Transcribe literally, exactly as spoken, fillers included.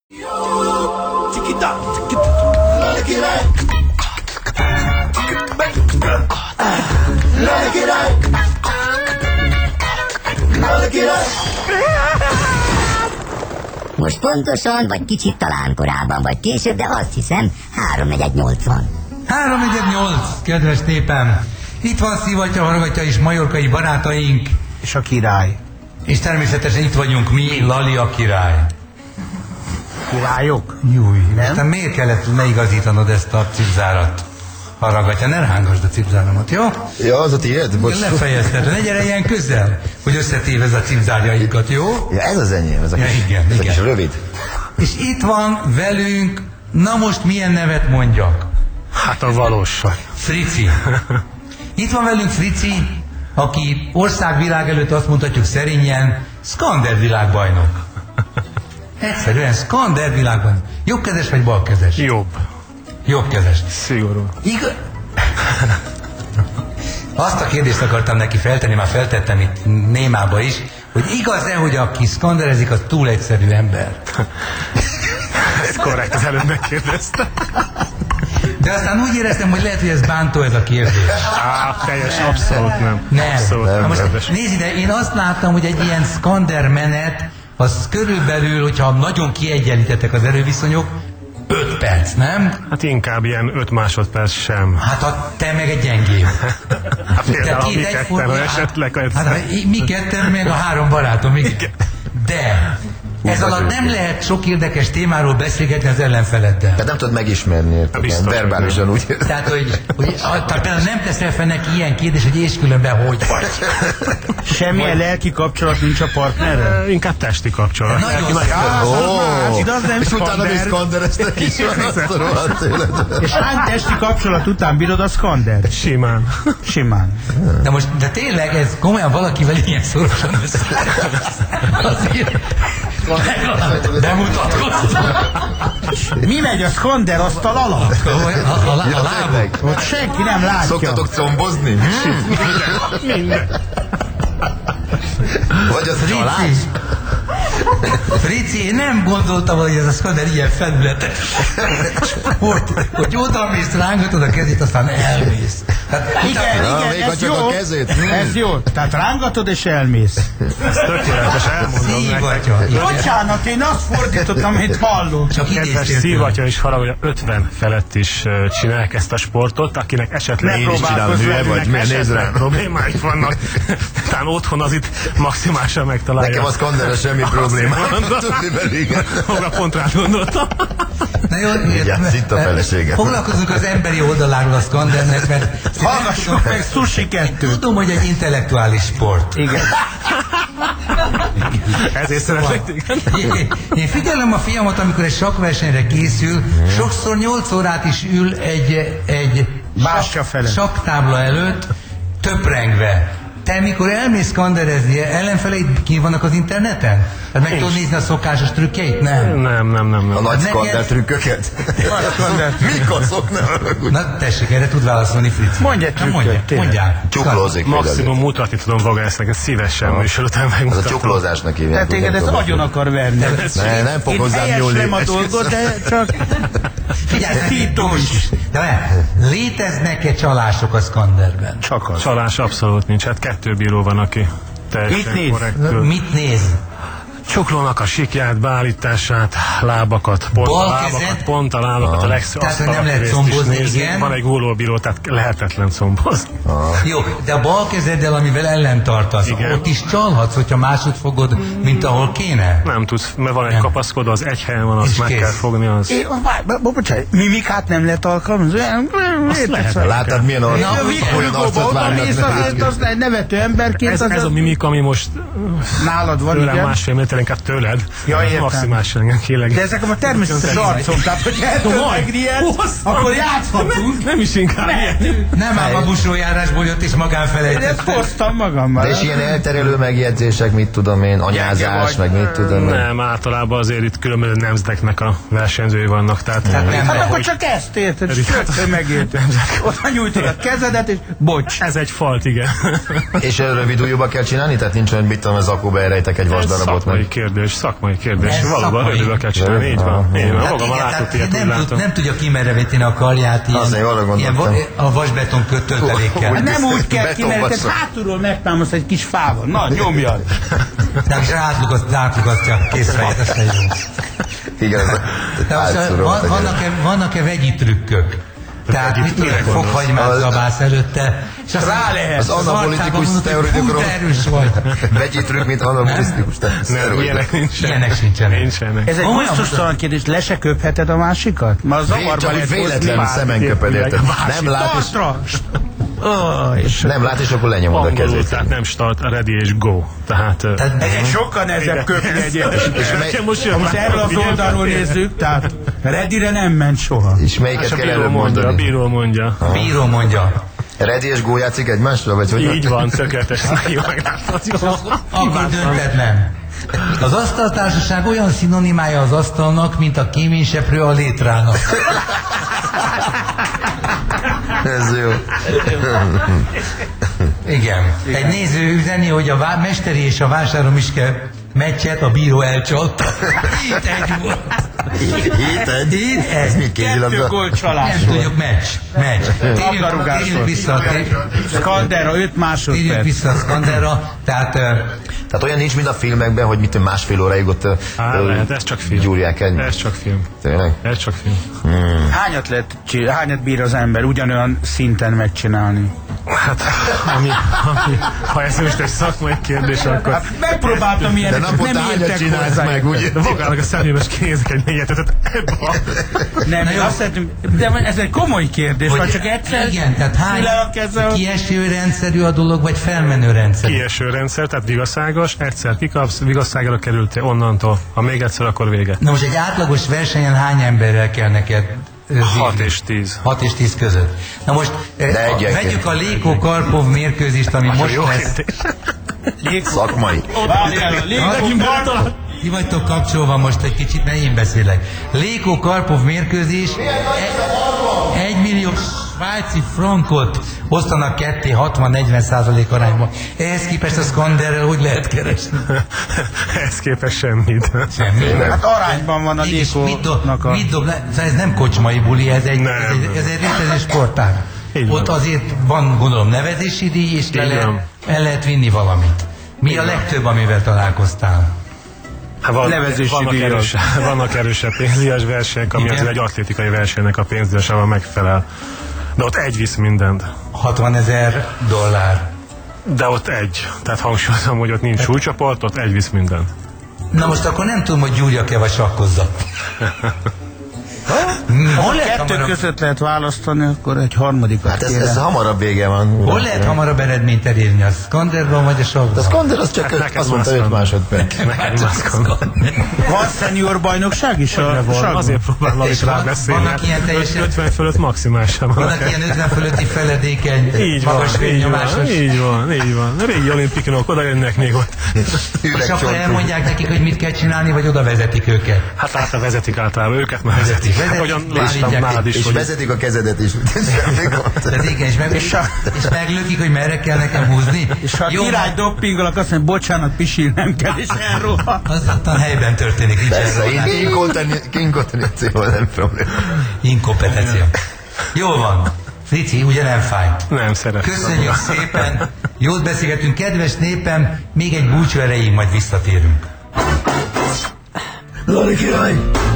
Most pontosan, vagy kicsit talán korábban, vagy később, de azt hiszem háromnegyed nyolc van. háromnegyed nyolc, kedves népem! Itt van Szivatya, Hallgatja és majorkai barátaink. És a király. És természetesen itt vagyunk mi, Lali a király. Királyok? Júj, aztán miért kellett leigazítanod ezt a cipzárat? Hallgatja, ne rángasd a cipzáramat, jó? Ja, az a tiéd? Bocs. Lefejezted, ne gyere ilyen közel, hogy összetévez a cipzárjainkat, jó? Ja, ez az enyém, ez a ja, kis, igen, ez igen. a kis rövid. És itt van velünk, na most milyen nevet mondjak? Hát a valóság. Frici. Itt van velünk Frici, aki országvilág előtt azt mondhatjuk szerényen, Skander világbajnok. Egyszerűen Skander világbajnok. Jobbkezes vagy balkezes? Jobb. Jobbkezes. Szigorú. Igaz... Azt a kérdést akartam neki feltenni, már feltettem itt Némába is, hogy igaz-e, hogy aki szkanderezik, az túl egyszerű ember? Ez korrekt, az előbb megkérdezte. De aztán úgy éreztem, hogy lehet, hogy ez bántó ez a kérdés. Á, teljes, abszolút nem. Nem. Abszolút nem. nem. Most nézd ide, én azt láttam, hogy egy ilyen szkander menet, az körülbelül, hogyha nagyon kiegyenlítettek az erőviszonyok, öt perc, nem? Hát inkább ilyen öt másodperc sem. Hát a te meg egy gyengébb. Hát például a mi ketten, ha esetleg... Hát, hát mi ketten, meg a három barátom. Igen. De... Ez alatt nem lehet sok érdekes témáról beszélgetni az ellenfeleddel. Tehát nem tudod megismerni, érted? Verbálisan úgy. Tehát, hogy, hogy a, például nem teszel fel neki ilyen kérdés, hogy és különben hogy vagy. Semmilyen vagy... lelki kapcsolat nincs a partnerrel? E, inkább testi kapcsolat. Nagyon szép. És utána még szkandereztek is van, azt a rohadt életben. És hány testi kapcsolat után bírod a skander? Simán. Simán. De most, de tényleg ez komolyan valakivel ilyen szorosan össze. Azért... Bemutatkozott. Mi megy a skander asztal alatt? A, a, a, a lábok. Ott senki nem látja. Szoktatok combozni? Minden. Minden. Vagy az család? Frici, én nem gondoltam, hogy ez a skander ilyen felületes sport, hogy odamész, rángatod a kezét, aztán elmész. Tehát, igen, ja, igen, még ez csak jó, a kezét. Ez jó. Tehát rángatod és elmész. Ez tökéletes, elmondom nektek. Bocsánat, én azt fordítottam, amit hallom. Csak kedves Szivatya is haragudja, ötven felett is uh, csinálják ezt a sportot, akinek esetleg én is csinálom, hülye vagy, miért nézd rá? Problémáik vannak. Talán otthon az itt maximálisan megtalálja. Nekem az skanderre semmi probléma. Tudni belőle. Hova pont rád gondoltam. Na jó, igen, itt a felesége. Foglalkozunk az emberi oldaláról a skandernek, mert hallgassuk meg Sushi kettő. Tudom, hogy egy intellektuális sport. Igen. Ezért szeretlek. Én, én figyelem a fiamat, amikor egy sakkversenyre készül, sokszor nyolc órát is ül egy, egy sak, sakktábla előtt, töprengve. Te mikor elmész skanderezni, ellenfeleid ki vannak az interneten? Hát meg tudod nézni a szokásos trükkeit? Nem. Nem, nem, nem. nem. A nagy skander trükköket? Mik azok? Nem. Na tessék, erre tud válaszolni Fritz. Mondj egy trükköt, mondjál. Csuklózik. Maximum mutatni tudom Vagánsznek, ezt szívesen műsor után megmutatom. Az a csuklózásnak hívják. Tehát téged ez agyon akar verni. Ne, nem fog hozzám nyúlni. Én a dolgot, de csak... Figyelj, de léteznek-e csalások a skanderben? Csak az. Csalás abszolút nincs, hát kettő bíró van, aki teljesen korrektül. Mit néz? Csuklónak a sikját, beállítását, lábakat, pont bal a lábakat, kezed? pont a lábakat, a legszó, tehát, azt nem lehet is combozni, nézi. igen. Van egy gólóbíró, tehát lehetetlen combozni. Jó, de a bal kezeddel, amivel ellen tartasz, igen. Ott is csalhatsz, hogyha máshogy fogod, mint ahol kéne? Nem tudsz, mert van egy nem. Kapaszkodó, az egy helyen van, azt és meg kész. kell fogni. Az... É, bocsánat, mimikát nem lehet alkalmazni? Lehet. Látod, milyen olyan arcot várnak? Az egy nevető emberként. Ez, ez a mimik, ami most nálad van, tőlem igen. másfél méter, inkább tőled. Ja, értem. Maximálisan engem kéleg. De ezek a természetes arcom, tehát hogy eltöltek ilyet, akkor játszhatunk. Nem is inkább ilyen. Nem ám a busójárásból jött és magán Én ezt felejtette. hoztam magammal. De és ilyen elterelő megjegyzések, mit tudom én, anyázás, meg mit tudom én. Nem, általában azért itt különböző nemzeteknek a versenyzői vannak, tehát... Tehát nem, Hát nem, akkor hogy... csak ezt érted, és rögtön megérted. Oda nyújtod a kezedet, és bocs. Ez egy falt, igen. És rövid ujjúba kell csinálni? Tehát nincs olyan, mit tudom, az akkuba elrejtek egy vasdarabot meg. szakmai kérdés, szakmai kérdés. Ez Valóban szakmai. rövidül kell csinálni, így van. Én Hát magam igen, látok tehát ilyet, úgy nem, tud, látom. nem tudja kimerevíteni a karját ilyen, Azért arra ilyen gondoltam. va- a vasbeton kötöltelékkel. Hát nem úgy kell ki, mert Betonbasszony. ezt hátulról megtámasz egy kis fával. Na, nyomjad! Nem, és átlugasztja a készfejet, azt legyen. Igen, ez De most, hátszóról van, tegyen. vannak-e, vannak-e vegyi trükkök? Tehát Vegyi mit tudom, trükkök vannak. fokhagymát Az- zabálsz előtte, és azt Rá lehet. Az anabolitikus szteroidokról. erős volt. Vegyi trükk, mint anabolisztikus. Nem, ilyenek nincsenek. Ilyenek sincsenek. Nincsenek. Ez egy Olyan gusztustalan kérdés, le se köpheted a másikat? Már zavarba Csak lehet hogy véletlen hozni. szemen köped, érted? Nem lát, és, Tartra! Oh, és nem lát, és akkor lenyomod a Angolul, kezét. tehát nem start, ready és go. Tehát... ö, Tehát egy sokkal nehezebb köpni egyébként. És, mely, most jön Ha most már erről az figyelj. oldalról nézzük, tehát Redire nem ment soha. és melyiket És a kell bíró előbb mondja, a mondani? bíró mondja. bíró mondja. Ready és Go játszik egymásra, vagy hogy? Így van, tökéletes. Jó meglátod. Akkor dönted nem. Az asztaltársaság olyan szinonimája az asztalnak, mint a kéményseprő a létrának. Ez jó. Igen. Egy néző üzeni, hogy a vá- mesteri és a vásárom is kell meccset, a bíró elcsalta. Itt egy volt. Hét egy. Itt Ez egy. mit Kettő kézilabda? gól csalás Nem volt. tudjuk, meccs. Meccs. Térjünk, Labdarúgás térjünk volt. vissza, térjünk, Skandera, öt térjünk másodperc. vissza a Skanderra. Tehát ö, Tehát olyan nincs, mint a filmekben, hogy mit tudom, másfél óráig ott Á, ö, lehet, ez csak film. gyúrják egymást. Ez csak film. Tényleg? Ez csak film. Hányat, lehet, csi- hányat bír az ember ugyanolyan szinten megcsinálni? Hát, ami, ami, ha ez most egy szakmai kérdés, akkor... Hát megpróbáltam De ilyenek, naponta nem hányat értek csinálsz hozzá. meg, ugye? De magának a személyben is kinézek egy négyet, tehát ebbe a... Nem, én azt szeretném, de ez egy komoly kérdés, hogy- vagy csak egyszer igen, tehát hány le a kezel. kieső rendszerű a dolog, vagy felmenő rendszerű? Kieső rendszer, tehát vigasságos, egyszer kikapsz, vigasságra kerültél onnantól, ha még egyszer, akkor vége. Na most egy átlagos versenyen hány emberrel kell neked ö, hat végni? és tíz. hat és tíz között. Na most ö, a, egyenként. vegyük a Léko-Karpov mérkőzést, ami most Jó lesz. kérdés. Szakmai. Várjál, légek, Ti vagytok kapcsolva most egy kicsit, mert én beszélek. Léko-Karpov mérkőzés e- egy millió svájci frankot osztanak ketté hatvan-negyven százalék arányban. Ehhez képest a Skanderrel hogy lehet keresni? Ehhez képest semmit. Semmi. hát arányban van a Mégis mit dob, Lékónak a... mit dob le? Szóval ez nem kocsmai buli, ez egy, Nem. ez egy, ez egy létező sportág. Így Ott van. azért van, gondolom, nevezési díj, és le Így lehet, van. el lehet vinni valamit. Mi a legtöbb, amivel találkoztál? Hát van, Levezési vannak, díjat. erősebb, vannak erősebb pénzdíjas versenyek, ami Igen. azért egy atlétikai versenynek a pénzdíjasával megfelel. De ott egy visz mindent. hatvanezer dollár. De ott egy. Tehát hangsúlyozom, hogy ott nincs súlycsoport, ott egy visz mindent. Na most akkor nem tudom, hogy gyúrjak-e vagy sakkozzak. Hmm, Ha hol, a lehet kettő hamarabb, között lehet választani, akkor egy harmadikat Hát ez, kérem. ez hamarabb vége van. hol lehet hamarabb eredményt elérni? A Skanderban vagy a A sakban? Skander az csak Hát neked azt mondta más öt van. másodperc. Neked maszkon. Van szenior bajnokság is a Van, sakban? azért próbálom És is van- rábeszélni. vannak ilyen teljesen- ötven fölött maximálisan van. Vannak ilyen ötven fölötti feledékeny, Így van, magas így van, vérnyomásos. így van, így van. A régi olimpikonok oda jönnek még ott. És akkor elmondják nekik, hogy mit kell csinálni, vagy oda vezetik őket. Hát általában vezetik általában, őket már vezetik. Vezetik, Hogyan állítják, láttam nálad is, És hogy vezetik a kezedet is. Semmi gond. Tehát igen, és, meg, és, és meglökik, hogy merre kell nekem húzni. És ha Jó, király doppingolak, azt mondja, bocsánat, pisilnem kell, és elrohan. az ottan helyben történik, nincs Persze, erről. in- inkonten- inkontenícióval nem probléma. Inkompetencia. Jó van. Frici, ugye nem fáj. nem szeretem. Köszönjük szépen. Jót beszélgetünk, kedves népem. Még egy búcsú erejéig majd visszatérünk. Lali király!